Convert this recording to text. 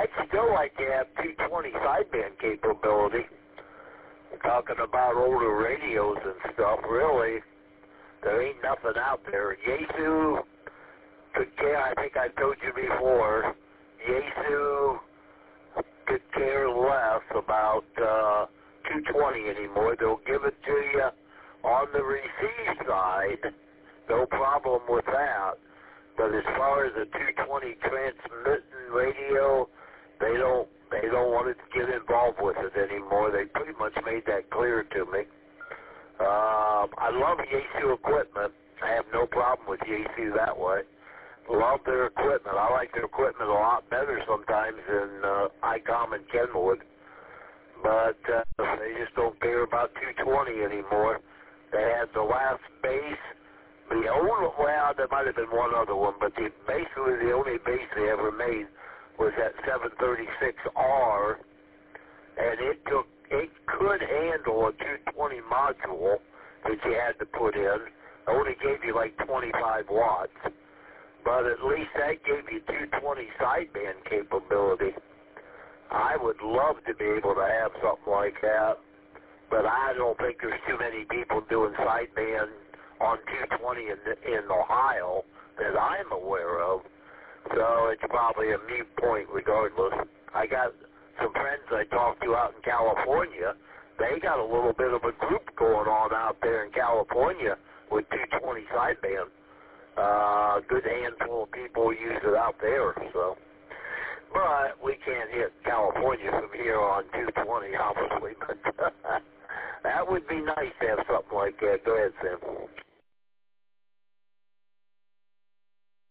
I'd still like to have 220 sideband capability. Talking about older radios and stuff, really, there ain't nothing out there. Yaesu could care, I think I told you before, Yaesu could care less about 220 anymore. They'll give it to you on the receive side, no problem with that. But as far as the 220 transmitting radio, they don't want to get involved with it anymore. They pretty much made that clear to me. I love Yaesu equipment. I have no problem with Yaesu that way. Love their equipment. I like their equipment a lot better sometimes than ICOM and Kenwood. But they just don't care about 220 anymore. They had the last base. The only, well, there might have been one other one, but basically the only base they ever made was that 736R, and it could handle a 220 module that you had to put in. It only gave you like 25 watts, but at least that gave you 220 sideband capability. I would love to be able to have something like that, but I don't think there's too many people doing sideband on 220 in Ohio that I'm aware of. So it's probably a moot point regardless. I got some friends I talked to out in California. They got a little bit of a group going on out there in California with 220 sideband. Good handful of people use it out there. So, but we can't hit California from here on 220, obviously. But that would be nice to have something like that. Go ahead, Sam.